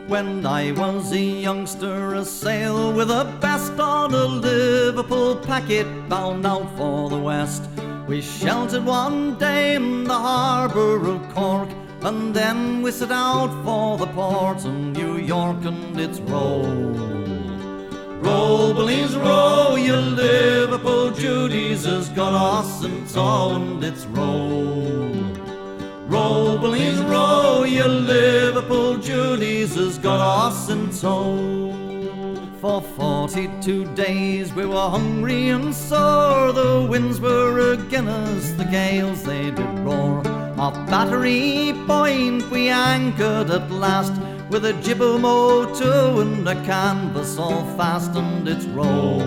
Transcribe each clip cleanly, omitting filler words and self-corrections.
When I was a youngster, a sail with a best on a Liverpool packet bound out for the west. We sheltered one day in the harbour of Cork, and then we set out for the port of New York, and it's roll. Roll, bullies, roll, you Liverpool Judies has got us in tow, and it's roll. Roll, bullies, roll, you Liverpool Judies has got us in tow. For 42 days we were hungry and sore, the winds were against us, the gales they did roar. Off Battery Point we anchored at last, with a jibboom or two and a canvas all fast, and it's roll.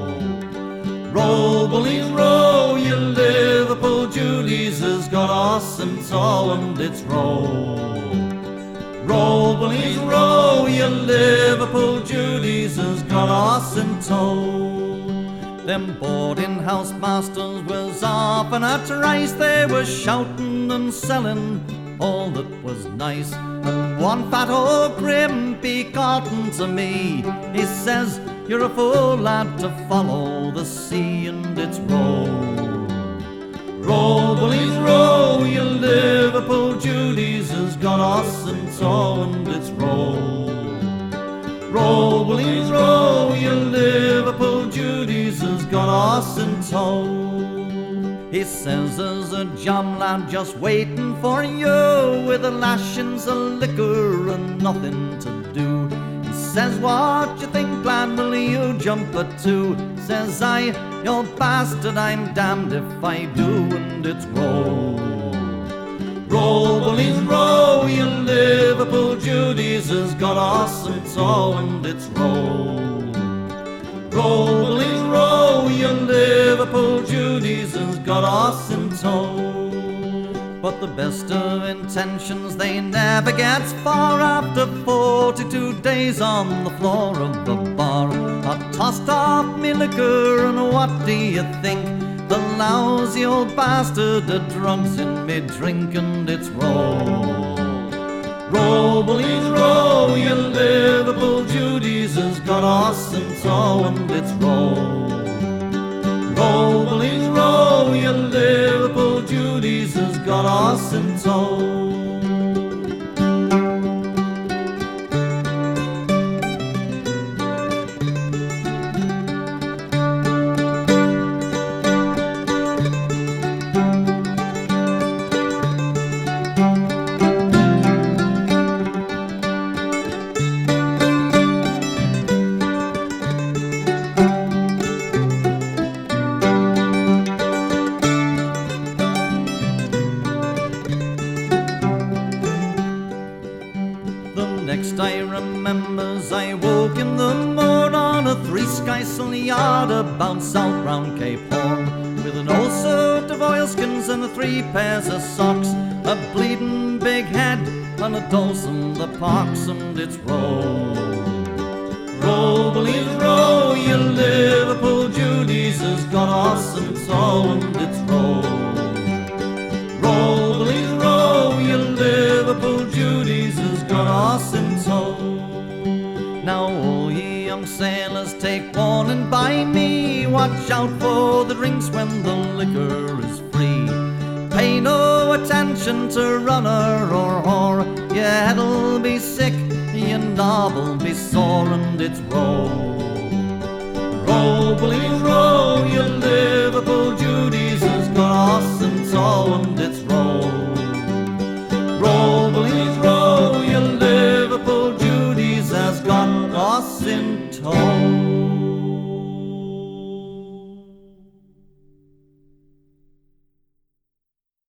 Roll, bullies, roll, you Liverpool Judies has got us in tow, and it's roll. Roll, bullies, roll, you Liverpool Judies has got us in tow. Them boarding house masters was off and at rice, they were shouting and selling all that was nice. And one fat old grimpy cotton to me, he says, you're a fool lad to follow the sea, and it's roll. Roll, bullies, roll, you Liverpool Judies has got us in tow, and it's roll. Roll, bullies, roll, you Liverpool Judies has got us in tow. He says there's a jam lad just waiting for you, with the lashings of liquor and nothing to do. He says, what you think, lad, will you jump at two? Says I, you bastard, I'm damned if I do, and it's roll. Roll, bullies, roll, you Liverpool Judies has got us in tow, and it's roll. Roll, bullies, roll, you Liverpool Judies has got us in tow. But the best of intentions, they never get far. After 42 days on the floor of the bar, I tossed off me liquor, and what do you think? The lousy old bastard had drunks in me drink, and it's roll. Roll, bullies, roll, you Liverpool Judies has got us in tow, and it's roll. Roll, bullies, roll, you Liverpool Judies has got us in tow. Next I remembers I woke in the morn on a three-skysail yard about south round Cape Horn, with an old suit of oilskins and 3 pairs of socks, a bleeding big head and a dose in the pox, and it's roll. Roll, bullies, roll, you Liverpool Judies has got us in tow, and it's roll. Roll, bullies, roll, you Liverpool Judies has got us in tow. Now all ye young sailors take warning by me, watch out for the drinks when the liquor is free. Pay no attention to runner or whore, your head'll be sick, your knob'll be sore, and it's roll. Roll, bullies, roll, you Liverpool